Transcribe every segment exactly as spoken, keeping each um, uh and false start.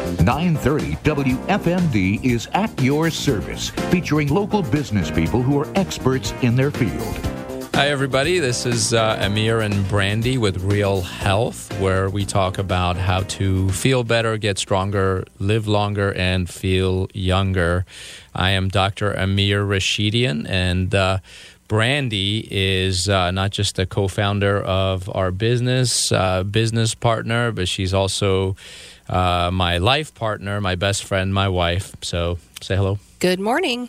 nine thirty W F M D is at your service, featuring local business people who are experts in their field. Hi, everybody. This is uh, Amir and Brandy with Real Health, where we talk about how to feel better, get stronger, live longer, and feel younger. I am Doctor Amir Rashidian, and uh, Brandy is uh, not just a co-founder of our business, uh, business partner, but she's also uh, my life partner, my best friend, my wife. So say hello. Good morning.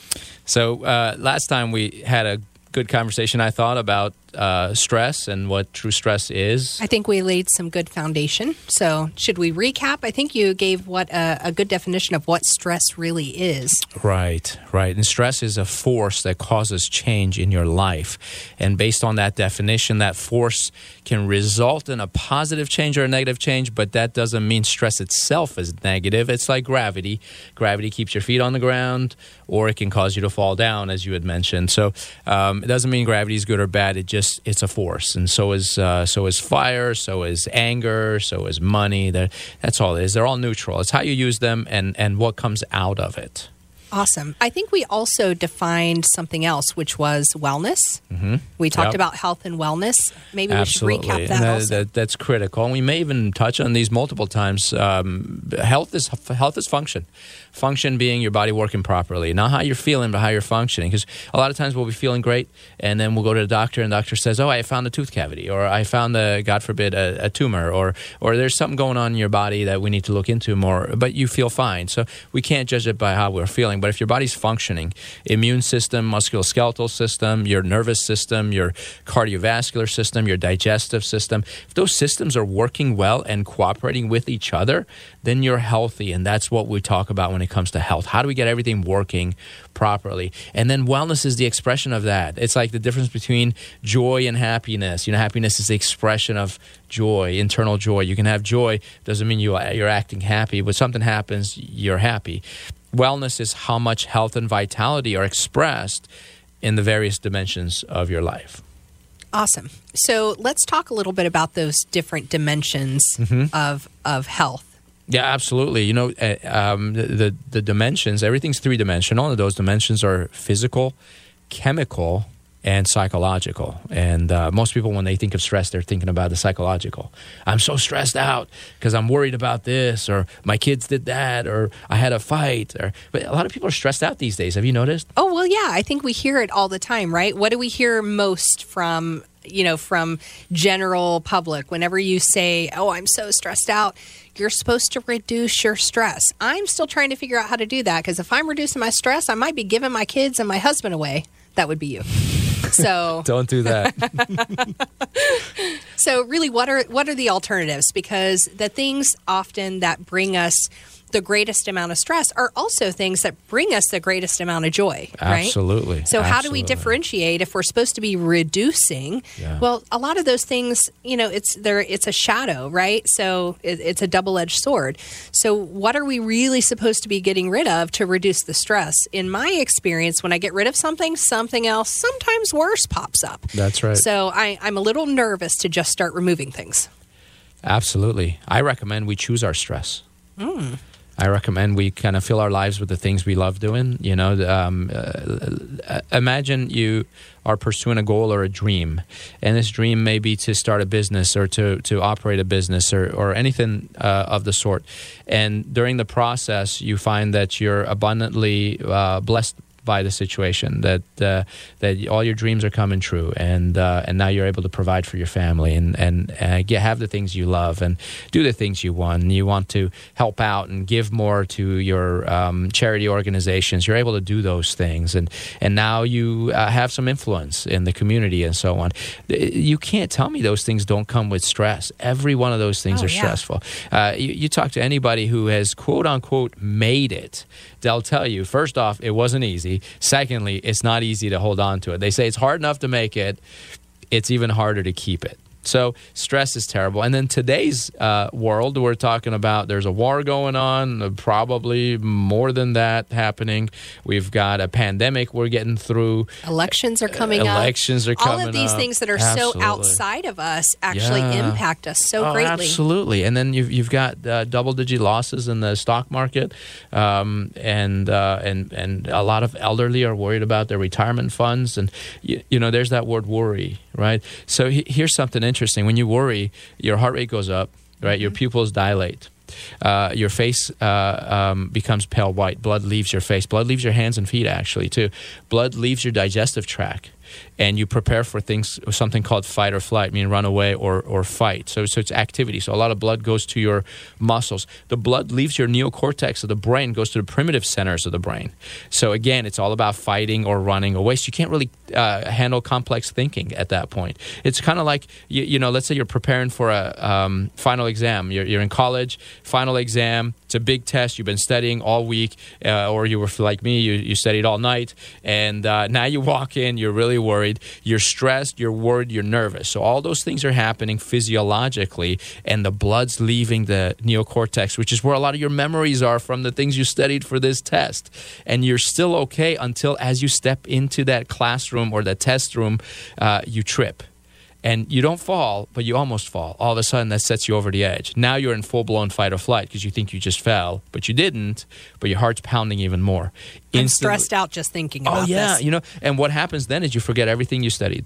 So uh, last time we had a good conversation, I thought, about uh, stress and what true stress is. I think we laid some good foundation. So should we recap? I think you gave what a, a good definition of what stress really is. Right, right. And stress is a force that causes change in your life. And based on that definition, that force can result in a positive change or a negative change, but that doesn't mean stress itself is negative. It's like gravity. Gravity keeps your feet on the ground, or it can cause you to fall down, as you had mentioned. So um, it doesn't mean gravity is good or bad. It just it's a force, and so is uh, so is fire, so is anger, so is money. That that's all it is. They're all neutral. It's how you use them and and what comes out of it. Awesome. I think we also defined something else, which was wellness. Mm-hmm. We talked Yep. about health and wellness. Maybe Absolutely. we should recap that, And that, also. that that's critical, and we may even touch on these multiple times. Um, health is health is function. Function being your body working properly, not how you're feeling, but how you're functioning. Because a lot of times we'll be feeling great, and then we'll go to the doctor, and the doctor says, "Oh, I found a tooth cavity," or "I found a, God forbid, a, a tumor," or or "There's something going on in your body that we need to look into more." But you feel fine, so we can't judge it by how we're feeling. But if your body's functioning, immune system, musculoskeletal system, your nervous system, your cardiovascular system, your digestive system, if those systems are working well and cooperating with each other, then you're healthy, and that's what we talk about when it comes to health. How do we get everything working properly? And then wellness is the expression of that. It's like the difference between joy and happiness. You know, happiness is the expression of joy, internal joy. You can have joy, doesn't mean you, you're acting happy. When something happens, you're happy. Wellness is how much health and vitality are expressed in the various dimensions of your life. Awesome. So let's talk a little bit about those different dimensions Mm-hmm. of of health. Yeah, absolutely. You know, uh, um, the, the the dimensions, everything's three-dimensional, and those dimensions are physical, chemical, and psychological. And uh, most people, when they think of stress, they're thinking about the psychological. I'm so stressed out because I'm worried about this, or my kids did that, or I had a fight. Or but a lot of people are stressed out these days. Have you noticed? Oh, well, yeah. I think we hear it all the time, right? What do we hear most from, you know, from general public? Whenever you say, oh, I'm so stressed out, you're supposed to reduce your stress. I'm still trying to figure out how to do that, because if I'm reducing my stress, I might be giving my kids and my husband away. That would be you. So Don't do that. So really, what are what are the alternatives? Because the things often that bring us the greatest amount of stress are also things that bring us the greatest amount of joy, right? Absolutely. So how do we Absolutely. differentiate if we're supposed to be reducing? Yeah. Well, a lot of those things, you know, it's there. It's a shadow, right? So it, it's a double-edged sword. So what are we really supposed to be getting rid of to reduce the stress? In my experience, when I get rid of something, something else, sometimes worse, pops up. That's right. So I, I'm a little nervous to just start removing things. Absolutely. I recommend we choose our stress. Mm. I recommend we kind of fill our lives with the things we love doing. You know, um, uh, imagine you are pursuing a goal or a dream, and this dream may be to start a business or to, to operate a business or, or anything uh, of the sort. And during the process, you find that you're abundantly uh, blessed by the situation, that uh, that all your dreams are coming true, and uh, and now you're able to provide for your family and and uh, get, have the things you love and do the things you want. And you want to help out and give more to your um, charity organizations. You're able to do those things, and and now you uh, have some influence in the community and so on. You can't tell me those things don't come with stress. Every one of those things Oh, are yeah. stressful. Uh, you, you talk to anybody who has quote unquote made it, they'll tell you, first off, it wasn't easy. Secondly, it's not easy to hold on to it. They say it's hard enough to make it. It's even harder to keep it. So stress is terrible. And then today's uh, world, we're talking about there's a war going on, uh, probably more than that happening. We've got a pandemic we're getting through. Elections are coming uh, up. Elections are coming up. All of these up. things that are Absolutely. so outside of us actually Yeah. impact us so oh, greatly. Absolutely. And then you've, you've got uh, double-digit losses in the stock market. Um, and, uh, and, and a lot of elderly are worried about their retirement funds. And, you, you know, there's that word worry, right? So he, here's something interesting. When you worry, your heart rate goes up, right? Mm-hmm. Your pupils dilate. Uh, your face uh, um, becomes pale white. Blood leaves your face. Blood leaves your hands and feet, actually, too. Blood leaves your digestive tract. And you prepare for things, something called fight or flight, meaning run away or, or fight. So, so it's activity. So a lot of blood goes to your muscles. The blood leaves your neocortex of the brain, goes to the primitive centers of the brain. So again, it's all about fighting or running away. So you can't really uh, handle complex thinking at that point. It's kind of like, you, you know, let's say you're preparing for a um, final exam. You're, you're in college, final exam. It's a big test. You've been studying all week, uh, or you were like me, you, you studied all night. And uh, now you walk in, you're really worried. You're stressed, you're worried, you're nervous. So all those things are happening physiologically, and the blood's leaving the neocortex, which is where a lot of your memories are from the things you studied for this test. And you're still okay until as you step into that classroom or the test room, uh, you trip. And you don't fall, but you almost fall. All of a sudden, that sets you over the edge. Now you're in full-blown fight or flight because you think you just fell, but you didn't, but your heart's pounding even more. I'm Instantly. stressed out just thinking about this. Oh, yeah. this. You know, and what happens then is you forget everything you studied.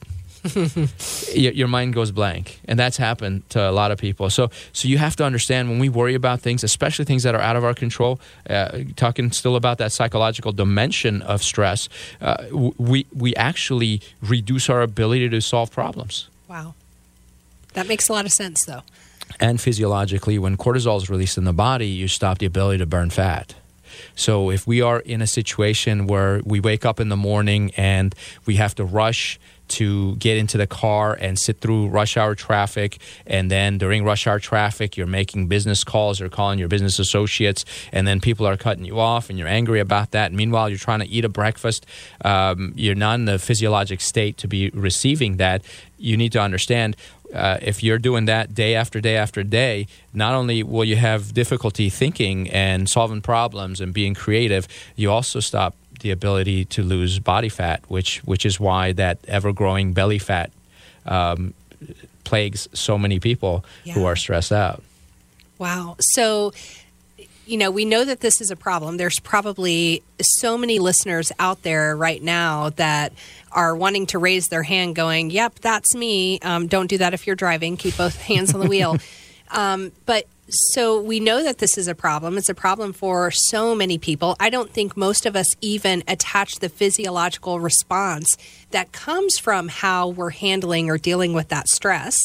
your, your mind goes blank. And that's happened to a lot of people. So so you have to understand when we worry about things, especially things that are out of our control, uh, talking still about that psychological dimension of stress, uh, we we actually reduce our ability to solve problems. Wow. That makes a lot of sense, though. And physiologically, when cortisol is released in the body, you stop the ability to burn fat. So if we are in a situation where we wake up in the morning and we have to rush to get into the car and sit through rush hour traffic, and then during rush hour traffic, you're making business calls or calling your business associates, and then people are cutting you off, and you're angry about that. And meanwhile, you're trying to eat a breakfast. Um, you're not in the physiologic state to be receiving that. You need to understand, uh, if you're doing that day after day after day, not only will you have difficulty thinking and solving problems and being creative, you also stop the ability to lose body fat, which which is why that ever-growing belly fat um, plagues so many people yeah. who are stressed out. Wow. So, you know, we know that this is a problem. There's probably so many listeners out there right now that are wanting to raise their hand going, yep, that's me. Um, don't do that if you're driving. Keep both hands on the wheel. Um, but so we know that this is a problem. It's a problem for so many people. I don't think most of us even attach the physiological response that comes from how we're handling or dealing with that stress.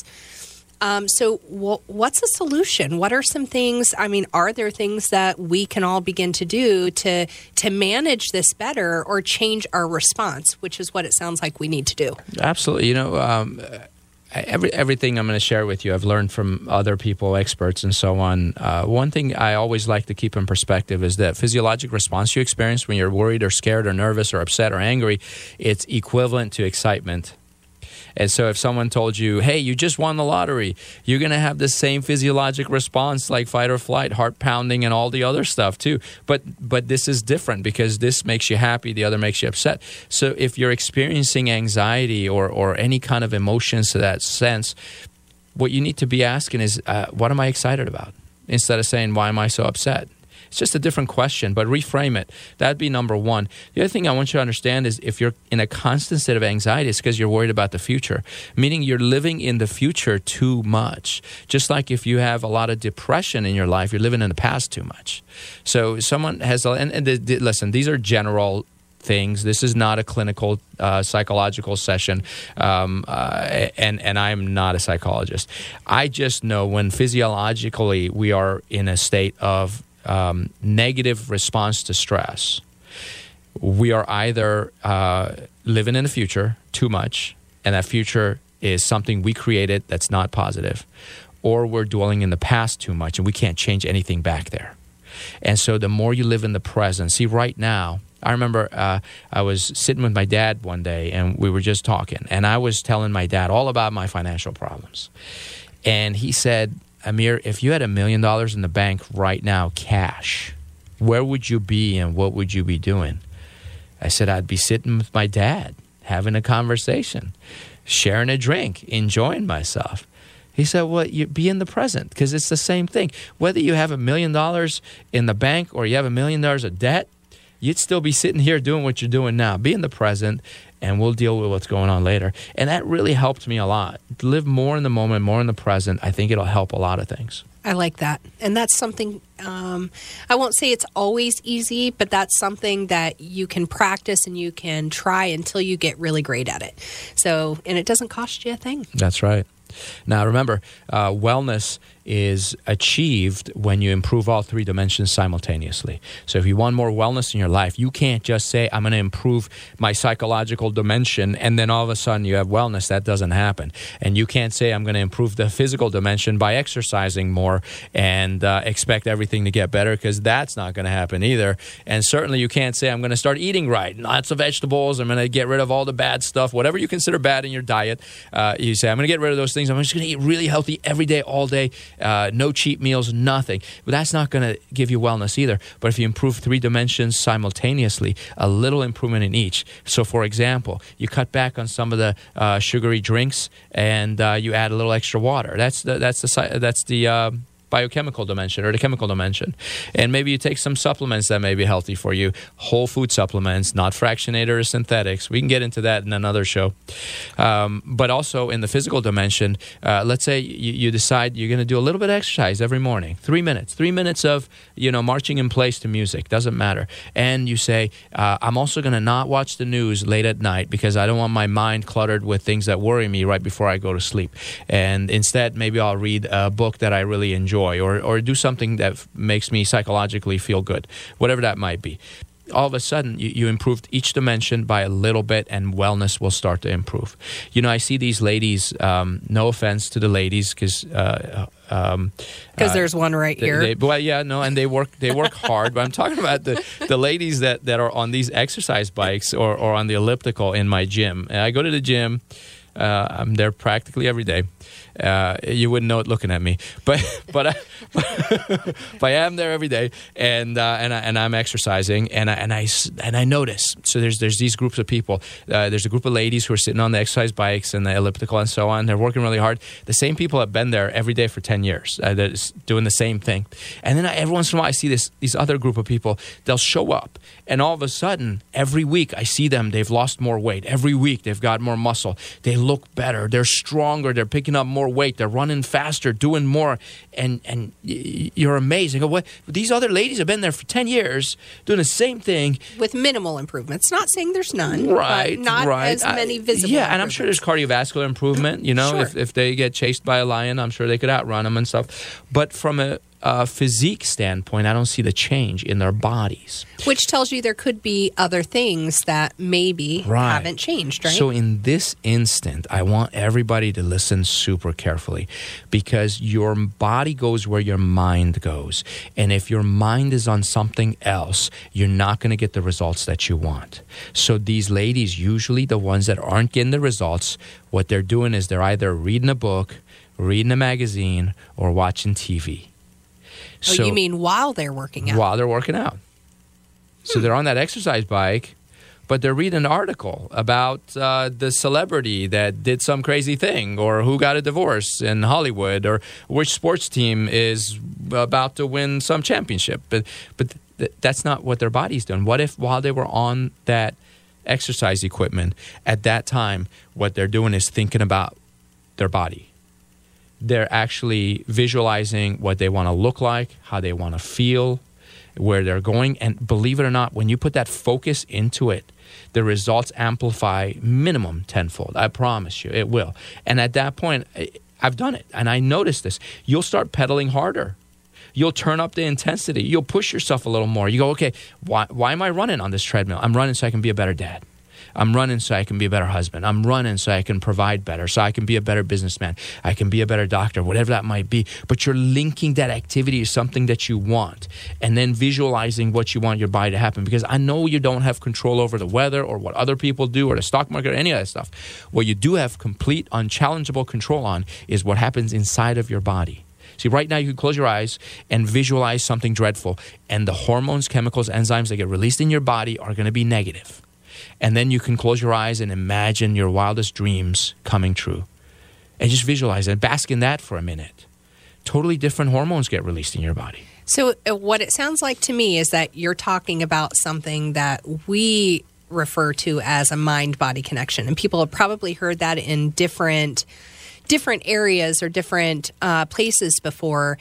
Um, so w- what's the solution? What are some things, I mean, are there things that we can all begin to do to to manage this better or change our response, which is what it sounds like we need to do? Absolutely. You know, um, every, everything I'm going to share with you, I've learned from other people, experts, and so on. Uh, one thing I always like to keep in perspective is that physiologic response you experience when you're worried or scared or nervous or upset or angry, it's equivalent to excitement. And so if someone told you, hey, you just won the lottery, you're going to have the same physiologic response like fight or flight, heart pounding, and all the other stuff too. But but this is different because this makes you happy, the other makes you upset. So if you're experiencing anxiety or, or any kind of emotions to that sense, what you need to be asking is, uh, what am I excited about? Instead of saying, why am I so upset? It's just a different question, but reframe it. That'd be number one. The other thing I want you to understand is if you're in a constant state of anxiety, it's because you're worried about the future, meaning you're living in the future too much. Just like if you have a lot of depression in your life, you're living in the past too much. So someone has, and, and the, the, listen, these are general things. This is not a clinical uh, psychological session, um, uh, and and I'm not a psychologist. I just know when physiologically we are in a state of Um, negative response to stress, we are either uh, living in the future too much, and that future is something we created that's not positive, or we're dwelling in the past too much and we can't change anything back there. And so the more you live in the present, see right now, I remember uh, I was sitting with my dad one day, and we were just talking, and I was telling my dad all about my financial problems. And he said, Amir, if you had a million dollars in the bank right now, cash, where would you be and what would you be doing? I said, I'd be sitting with my dad, having a conversation, sharing a drink, enjoying myself. He said, well, you be in the present, because it's the same thing. Whether you have a million dollars in the bank or you have a million dollars of debt, you'd still be sitting here doing what you're doing now. Be in the present, and we'll deal with what's going on later. And that really helped me a lot. Live more in the moment, more in the present. I think it'll help a lot of things. I like that. And that's something, um, I won't say it's always easy, but that's something that you can practice and you can try until you get really great at it. So, and it doesn't cost you a thing. That's right. Now, remember, uh, wellness is achieved when you improve all three dimensions simultaneously. So if you want more wellness in your life, you can't just say, I'm going to improve my psychological dimension, and then all of a sudden you have wellness. That doesn't happen. And you can't say, I'm going to improve the physical dimension by exercising more and uh, expect everything to get better, because that's not going to happen either. And certainly you can't say, I'm going to start eating right, lots of vegetables, I'm going to get rid of all the bad stuff, whatever you consider bad in your diet. Uh, you say, I'm going to get rid of those things. I'm just going to eat really healthy every day, all day. Uh, no cheat meals, nothing. But that's not going to give you wellness either. But if you improve three dimensions simultaneously, a little improvement in each. So, for example, you cut back on some of the uh, sugary drinks, and uh, you add a little extra water. That's the that's the that's the uh, biochemical dimension, or the chemical dimension. And maybe you take some supplements that may be healthy for you. Whole food supplements, not fractionated or synthetics. We can get into that in another show. Um, but also in the physical dimension, uh, let's say you, you decide you're going to do a little bit of exercise every morning. Three minutes. Three minutes of, you know, marching in place to music. Doesn't matter. And you say, uh, I'm also going to not watch the news late at night, because I don't want my mind cluttered with things that worry me right before I go to sleep. And instead, maybe I'll read a book that I really enjoy. Or, or do something that f- makes me psychologically feel good, whatever that might be. All of a sudden, you, you improved each dimension by a little bit, and wellness will start to improve. You know, I see these ladies, um, no offense to the ladies, because... Uh, um, Because uh, there's one right they, here. They, well, yeah, no, and they work they work hard. But I'm talking about the, the ladies that, that are on these exercise bikes or, or on the elliptical in my gym. And I go to the gym. Uh, I'm there practically every day. Uh, you wouldn't know it looking at me, but but I, but I am there every day, and uh, and I, and I'm exercising, and I and I and I notice. So there's there's these groups of people. Uh, there's a group of ladies who are sitting on the exercise bikes and the elliptical and so on. They're working really hard. The same people have been there every day for ten years. Uh, they're doing the same thing, and then I, every once in a while I see this these other group of people. They'll show up, and all of a sudden, every week I see them. They've lost more weight. Every week they've got more muscle. They look better. They're stronger. They're picking up more weight. They're running faster, doing more, and and you're amazed. You go, what? These other ladies have been there for ten years, doing the same thing with minimal improvements. Not saying there's none, right? But not right. as many visible. Yeah, and I'm sure there's cardiovascular improvement. You know, sure. if if they get chased by a lion, I'm sure they could outrun them and stuff. But from a Uh, physique standpoint, I don't see the change in their bodies. Which tells you there could be other things that maybe right. haven't changed, right? So in this instant, I want everybody to listen super carefully, because your body goes where your mind goes. And if your mind is on something else, you're not going to get the results that you want. So these ladies, usually the ones that aren't getting the results, what they're doing is they're either reading a book, reading a magazine, or watching T V. Oh, so, you mean while they're working out? While they're working out. So hmm. they're on that exercise bike, but they're reading an article about uh, the celebrity that did some crazy thing, or who got a divorce in Hollywood, or which sports team is about to win some championship. But but th- that's not what their body's doing. What if while they were on that exercise equipment at that time, what they're doing is thinking about their body? They're actually visualizing what they want to look like, how they want to feel, where they're going. And believe it or not, when you put that focus into it, the results amplify minimum tenfold. I promise you, it will. And at that point, I've done it, and I noticed this. You'll start pedaling harder. You'll turn up the intensity. You'll push yourself a little more. You go, okay, why, why am I running on this treadmill? I'm running so I can be a better dad. I'm running so I can be a better husband. I'm running so I can provide better, so I can be a better businessman. I can be a better doctor, whatever that might be. But you're linking that activity to something that you want and then visualizing what you want your body to happen. Because I know you don't have control over the weather or what other people do or the stock market or any of that stuff. What you do have complete, unchallengeable control on is what happens inside of your body. See, right now you can close your eyes and visualize something dreadful, and the hormones, chemicals, enzymes that get released in your body are going to be negative. And then you can close your eyes and imagine your wildest dreams coming true. And just visualize it. Bask in that for a minute. Totally different hormones get released in your body. So uh, what it sounds like to me is that you're talking about something that we refer to as a mind-body connection. And people have probably heard that in different different areas or different uh, places before.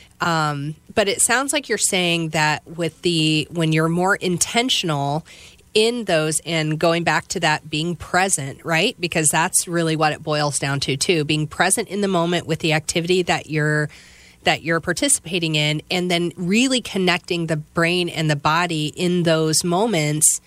Um, but it sounds like you're saying that with the when you're more intentional in those, and going back to that being present, right? Because that's really what it boils down to too, being present in the moment with the activity that you're that you're participating in, and then really connecting the brain and the body in those moments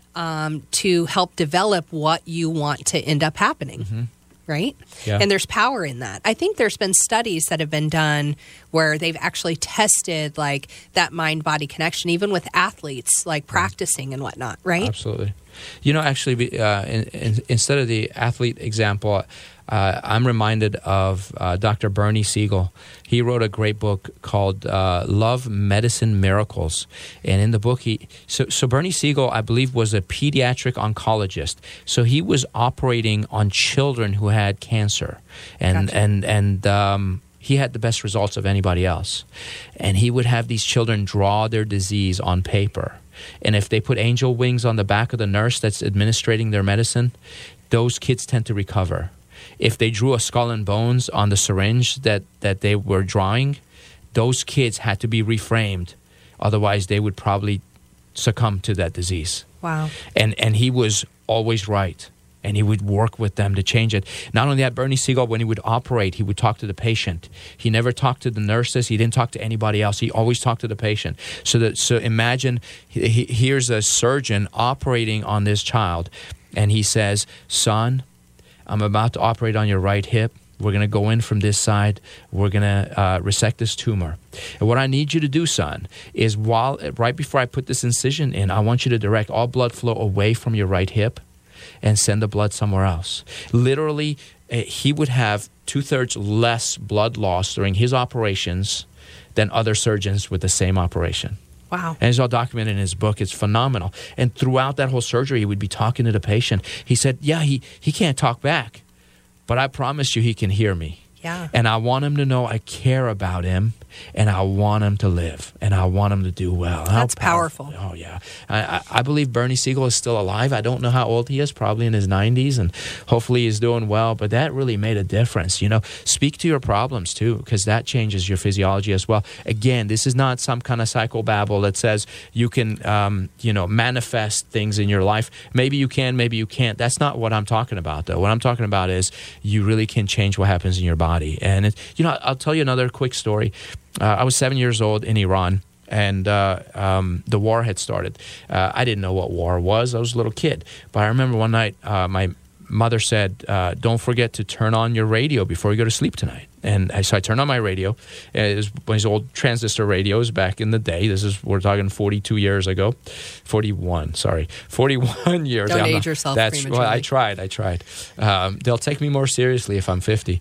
um, to help develop what you want to end up happening. Mm-hmm. Right? Yeah. And there's power in that. I think there's been studies that have been done where they've actually tested like that mind-body connection, even with athletes, like practicing and whatnot, right? Absolutely. You know, actually, uh, in, in, instead of the athlete example, uh, I'm reminded of uh, Doctor Bernie Siegel. He wrote a great book called uh, Love, Medicine, Miracles. And in the book, he so, so Bernie Siegel, I believe, was a pediatric oncologist. So he was operating on children who had cancer. And, Gotcha. and, and, um, he had the best results of anybody else. And he would have these children draw their disease on paper. And if they put angel wings on the back of the nurse that's administrating their medicine, those kids tend to recover. If they drew a skull and bones on the syringe that, that they were drawing, those kids had to be reframed. Otherwise, they would probably succumb to that disease. Wow. And and he was always right. And he would work with them to change it. Not only that, Bernie Siegel, when he would operate, he would talk to the patient. He never talked to the nurses. He didn't talk to anybody else. He always talked to the patient. So that so imagine he, he, here's a surgeon operating on this child, and he says, "Son, I'm about to operate on your right hip. We're going to go in from this side. We're going to uh, resect this tumor. And what I need you to do, son, is while right before I put this incision in, I want you to direct all blood flow away from your right hip and send the blood somewhere else." Literally, uh, he would have two-thirds less blood loss during his operations than other surgeons with the same operation. Wow. And it's all documented in his book. It's phenomenal. And throughout that whole surgery, he would be talking to the patient. He said, yeah, he, he can't talk back, but I promise you he can hear me. Yeah. And I want him to know I care about him, and I want him to live, and I want him to do well. How That's powerful. Oh, yeah. I, I, I believe Bernie Siegel is still alive. I don't know how old he is, probably in his nineties, and hopefully he's doing well. But that really made a difference. You know, speak to your problems, too, because that changes your physiology as well. Again, this is not some kind of psychobabble that says you can, um, you know, manifest things in your life. Maybe you can, maybe you can't. That's not what I'm talking about, though. What I'm talking about is you really can change what happens in your body. And, it, you know, I'll tell you another quick story. Uh, I was seven years old in Iran, and uh, um, the war had started. Uh, I didn't know what war was. I was a little kid. But I remember one night uh, my mother said, uh, don't forget to turn on your radio before you go to sleep tonight. And I, so I turned on my radio. It was one of these old transistor radios back in the day. This is, we're talking forty-two years ago. forty-one, sorry. forty-one years. Don't I'm age not, yourself that's, prematurely. Well, I tried, I tried. Um, they'll take me more seriously if I'm fifty.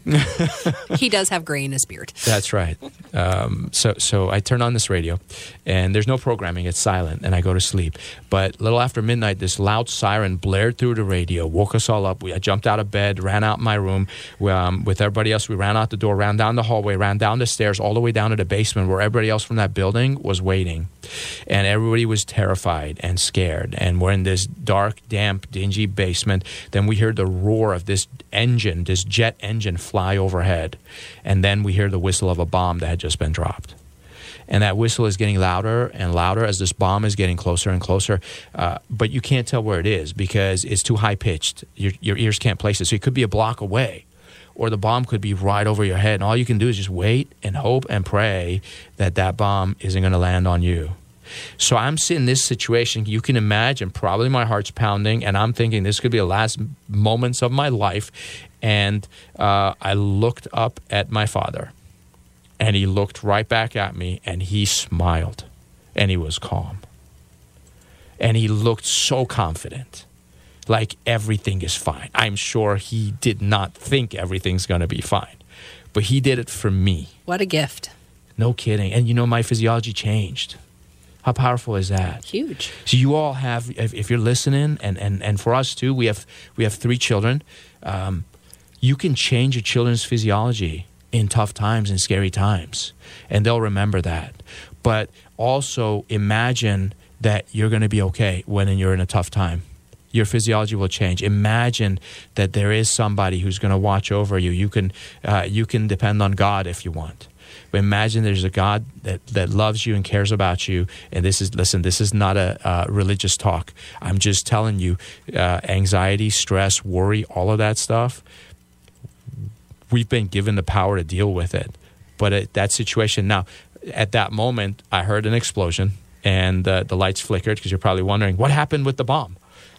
He does have gray in his beard. That's right. Um, so so I turn on this radio, and there's no programming. It's silent, and I go to sleep. But a little after midnight, this loud siren blared through the radio, woke us all up. We, I jumped out of bed, ran out my room um, with everybody else. We ran out the door, ran down the hallway, ran down the stairs, all the way down to the basement where everybody else from that building was waiting. And everybody was terrified and scared. And we're in this dark, damp, dingy basement. Then we hear the roar of this engine, this jet engine fly overhead. And then we hear the whistle of a bomb that had just been dropped. And that whistle is getting louder and louder as this bomb is getting closer and closer. Uh, but you can't tell where it is because it's too high-pitched. Your, your ears can't place it. So it could be a block away. Or the bomb could be right over your head. And all you can do is just wait and hope and pray that that bomb isn't going to land on you. So I'm sitting in this situation. You can imagine, probably my heart's pounding, and I'm thinking this could be the last moments of my life. And uh, I looked up at my father, and he looked right back at me, and he smiled, and he was calm. And he looked so confident, like everything is fine. I'm sure he did not think everything's going to be fine, but he did it for me. What a gift. No kidding. And you know, my physiology changed. How powerful is that? Huge. So you all have, if, if you're listening, and, and, and for us too, we have we have three children. Um, you can change your children's physiology in tough times and scary times, and they'll remember that. But also imagine that you're going to be okay when you're in a tough time. Your physiology will change. Imagine that there is somebody who's going to watch over you. You can uh, you can depend on God if you want. But imagine there's a God that, that loves you and cares about you. And this is, listen, this is not a uh, religious talk. I'm just telling you, uh, anxiety, stress, worry, all of that stuff, we've been given the power to deal with it. But at that situation, now, at that moment, I heard an explosion and uh, the lights flickered, because you're probably wondering, what happened with the bomb?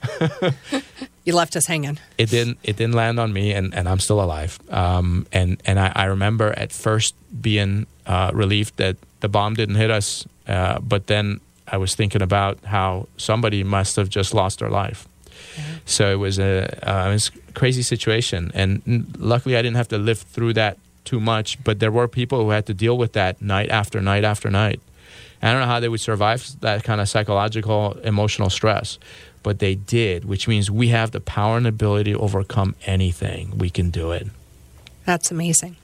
You left us hanging. It didn't. It didn't land on me, and, and I'm still alive. Um, and and I, I remember at first being uh, relieved that the bomb didn't hit us, uh, but then I was thinking about how somebody must have just lost their life. Yeah. So it was a, uh, it was a crazy situation, and luckily I didn't have to live through that too much. But there were people who had to deal with that night after night after night. I don't know how they would survive that kind of psychological, emotional stress. But they did, which means we have the power and ability to overcome anything. We can do it. That's amazing.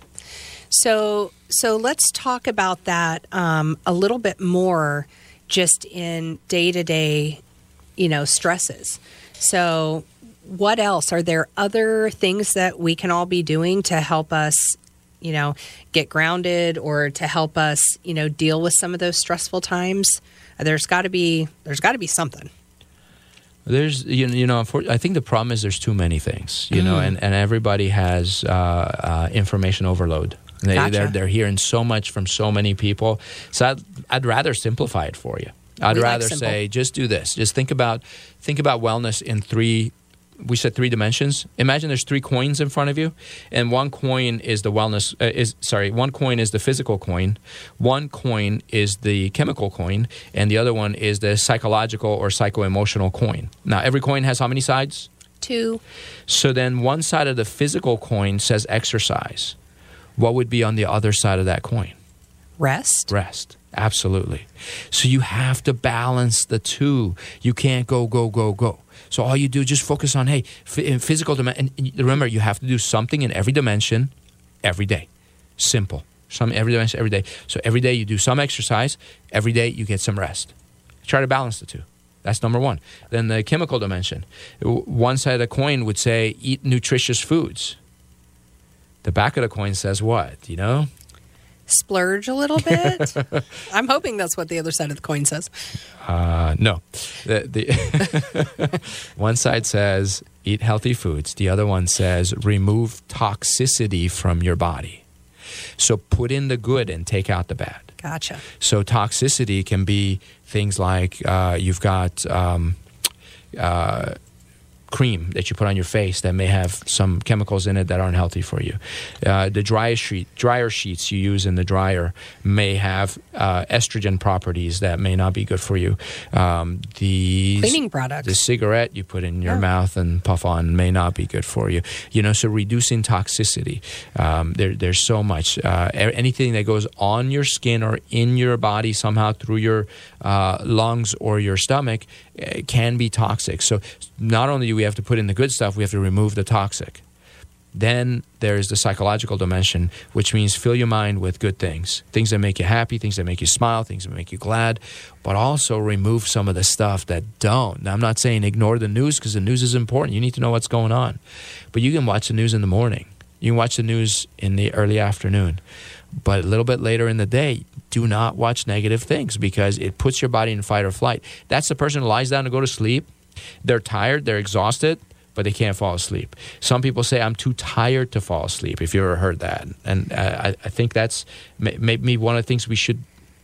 So, so let's talk about that um, a little bit more, just in day-to-day, you know, stresses. So, what else? Are there other things that we can all be doing to help us, you know, get grounded, or to help us, you know, deal with some of those stressful times? There's got to be. There's got to be something. There's, you know, you know, I think the problem is there's too many things, you mm. know, and, and everybody has uh, uh, information overload. They, gotcha. They're they're hearing so much from so many people. So I'd, I'd rather simplify it for you. I'd we rather like say, just do this. Just think about think about wellness in three. We said three dimensions. Imagine there's three coins in front of you, and one coin is the wellness. Uh, is sorry, one coin is the physical coin, one coin is the chemical coin, and the other one is the psychological or psycho-emotional coin. Now, every coin has how many sides? Two. So then, one side of the physical coin says exercise. What would be on the other side of that coin? Rest. Rest. Absolutely. So you have to balance the two. You can't go, go, go, go. So all you do, just focus on, hey, in physical dimension. And remember, you have to do something in every dimension every day. Simple. Some every dimension every day. So every day you do some exercise. Every day you get some rest. Try to balance the two. That's number one. Then the chemical dimension. One side of the coin would say, eat nutritious foods. The back of the coin says what? Do you know? Splurge a little bit. I'm hoping that's what the other side of the coin says. Uh, no. The, the one side says eat healthy foods. The other one says remove toxicity from your body. So put in the good and take out the bad. Gotcha. So toxicity can be things like uh, you've got um, uh, cream that you put on your face that may have some chemicals in it that aren't healthy for you. Uh, the dryer sheet, dryer sheets you use in the dryer may have uh, estrogen properties that may not be good for you. Um, the cleaning products, the cigarette you put in your yeah. mouth and puff on may not be good for you. You know, so reducing toxicity. Um, there, there's so much. Uh, anything that goes on your skin or in your body somehow through your uh, lungs or your stomach uh, can be toxic. So not only do we have to put in the good stuff, we have to remove the toxic. Then there's the psychological dimension, which means fill your mind with good things. Things that make you happy, things that make you smile, things that make you glad, but also remove some of the stuff that don't. Now, I'm not saying ignore the news, because the news is important. You need to know what's going on. But you can watch the news in the morning. You can watch the news in the early afternoon. But a little bit later in the day, do not watch negative things, because it puts your body in fight or flight. That's the person who lies down to go to sleep. They're tired, they're exhausted, but they can't fall asleep. Some people say, I'm too tired to fall asleep, if you ever heard that. And uh, I, I think that's maybe one of the things we should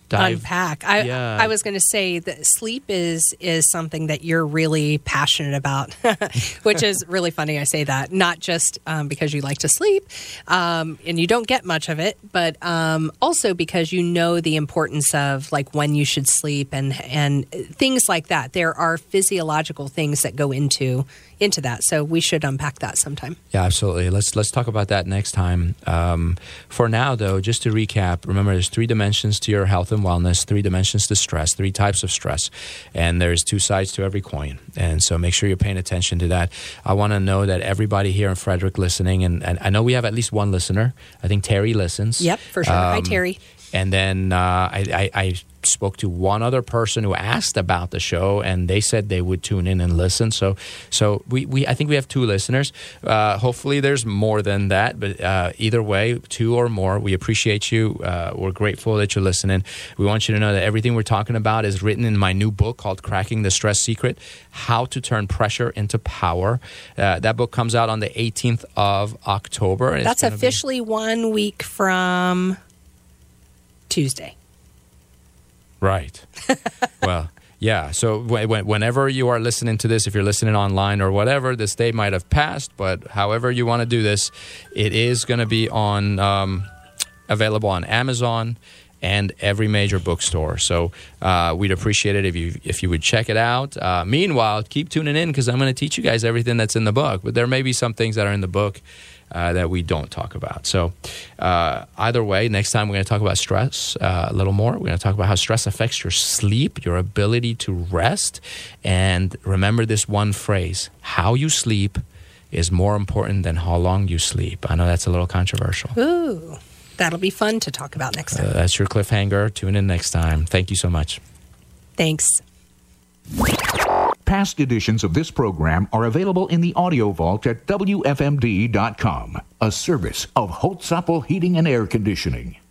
dive. Unpack. I, yeah. I was going to say that sleep is is something that you're really passionate about, which is really funny. I say that not just um, because you like to sleep um, and you don't get much of it, but um, also because you know the importance of like when you should sleep and and things like that. There are physiological things that go into into that, so we should unpack that sometime. Yeah, absolutely. Let's let's talk about that next time. Um, for now, though, just to recap, remember there's three dimensions to your health and wellness, three dimensions to stress, three types of stress, and there's two sides to every coin. And so make sure you're paying attention to that. I want to know that everybody here in Frederick listening, and, and I know we have at least one listener. I think Terry listens. Yep, for sure. Um, Hi, Terry. And then uh, I, I, I spoke to one other person who asked about the show, and they said they would tune in and listen. So, so we, we I think we have two listeners. Uh, hopefully, there's more than that. But uh, either way, two or more, we appreciate you. Uh, we're grateful that you're listening. We want you to know that everything we're talking about is written in my new book called "Cracking the Stress Secret: How to Turn Pressure into Power." Uh, that book comes out on the eighteenth of October. That's officially be- one week from Tuesday. Right. Well, yeah. So w- whenever you are listening to this, if you're listening online or whatever, this day might have passed, but however you want to do this, it is going to be on um, available on Amazon and every major bookstore. So uh, we'd appreciate it if you if you would check it out. Uh, meanwhile, keep tuning in because I'm going to teach you guys everything that's in the book. But there may be some things that are in the book Uh, that we don't talk about. So uh, either way, next time we're going to talk about stress uh, a little more. We're going to talk about how stress affects your sleep, your ability to rest. And remember this one phrase, how you sleep is more important than how long you sleep. I know that's a little controversial. Ooh, that'll be fun to talk about next time. Uh, that's your cliffhanger. Tune in next time. Thank you so much. Thanks. Past editions of this program are available in the audio vault at W F M D dot com, a service of Holtzapfel Heating and Air Conditioning.